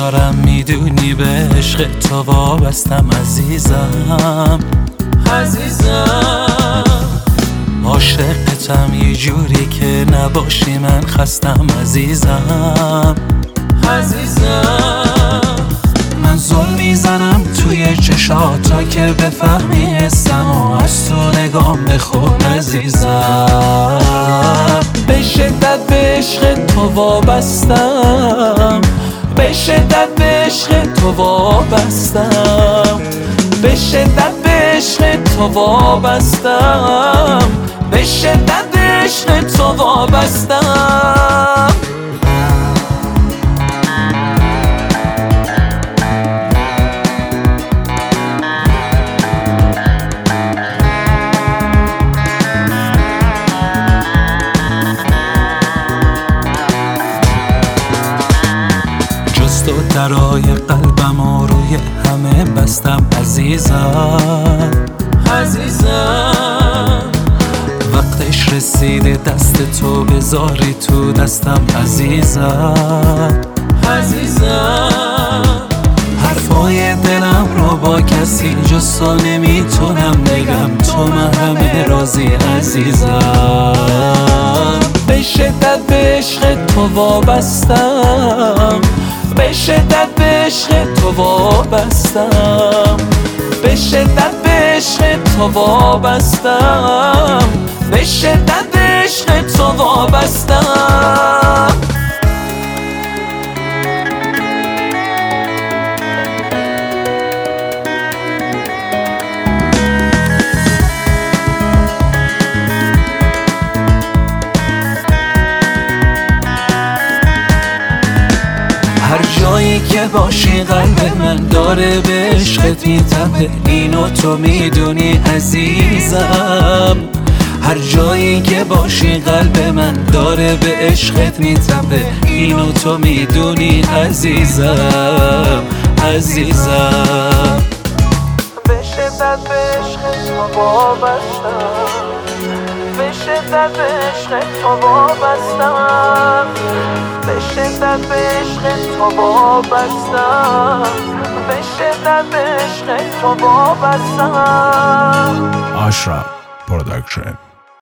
دارم میدونی به عشق تو وابستم عزیزم عاشقتم یه جوری که نباشی من خستم عزیزم من ظلم میزنم توی چشاتا که بفهمی حسم و از تو نگام بخون عزیزم به شدت به عشق تو وابستم به شدت به عشق تو وابستم به شدت به عشق تو وابستم به شدت به عشق تو وابستم تو درای قلبم و روی همه بستم عزیزم وقتش رسیده دست تو بذاری تو دستم عزیزم حرفای دلم رو با کسی جز تو نمیتونم بگم تو محرم رازی عزیزم به شدت به عشق تو وابستم به شدت به عشق تو وابستم به شدت به عشق تو وابستم به شدت به عشق تو وابستم هر جایی که باشی قلب من داره به عشقت میتبه اینو تو میدونی عزیزم هر جایی که باشی قلب من داره به عشقت میتبه اینو تو میدونی عزیزم به شدت به عشق تو وابستم به شدت به عشق تو وابستم به شدت به عشق تو وابستم به شدت به عشق تو وابستم Ashram Production